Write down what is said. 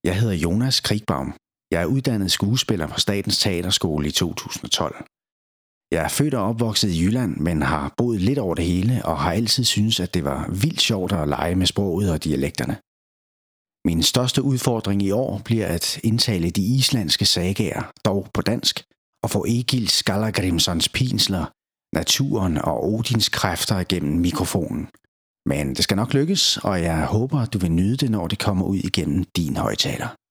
Jeg hedder Jonas Krigbaum. Jeg er uddannet skuespiller på Statens Teaterskole i 2012. Jeg er født og opvokset i Jylland, men har boet lidt over det hele og har altid syntes, at det var vildt sjovt at lege med sproget og dialekterne. Min største udfordring i år bliver at indtale de islandske sagaer, dog på dansk, og få Egil Skallagrimssons pinsler, naturen og Odins kræfter igennem mikrofonen. Men det skal nok lykkes, og jeg håber, at du vil nyde det, når det kommer ud igennem din højttaler.